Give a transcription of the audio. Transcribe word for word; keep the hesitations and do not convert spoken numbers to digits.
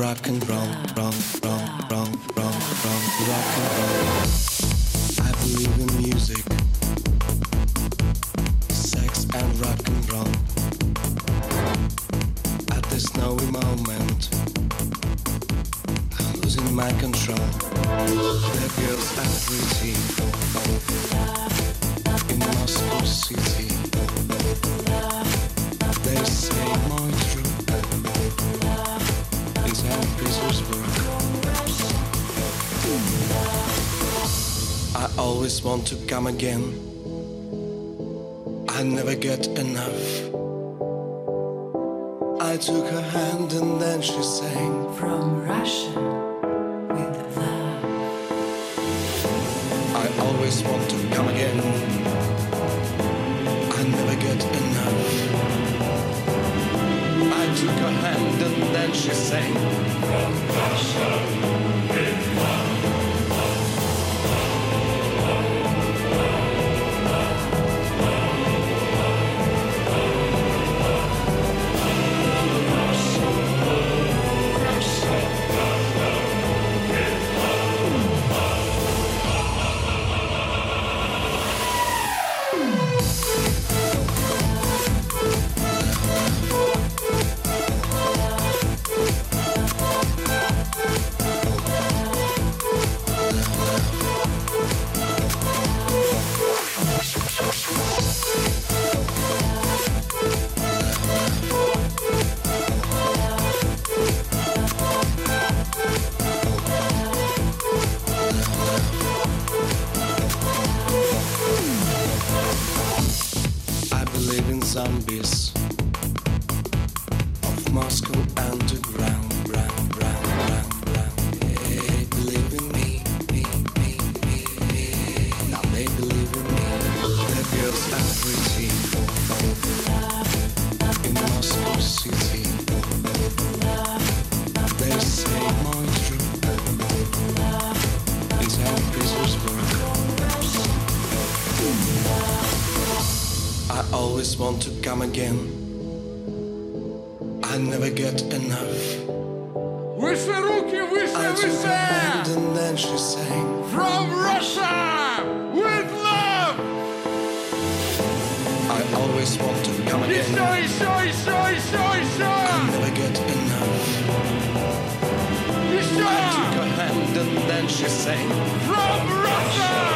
rock and roll, roll, roll, roll, roll, roll, rock and roll. I believe in music, sex and rock and roll. At this snowy moment, I'm losing my control. The girls are pretty in Moscow City. They say more true in Saint Petersburg. I always want to come again. I never get enough. I took her hand and then she sang From Russia with love. I always want to come again. I never get enough. I took her hand and then she sang From Russia with love. Zombies of Moscow underground, brown, brown, brown, brown. They believe in me, me, me, me, me. Now they believe in me. The girls are pretty in Moscow City. They say more true in Saint Petersburg. I always want to come again. I never get enough. Выше руки, выше, I took her hand выше! and then she sang From Russia with love! I always want to come again. Еще, еще, еще, еще, I еще! never get enough. Еще! I took her hand and then she sang From Russia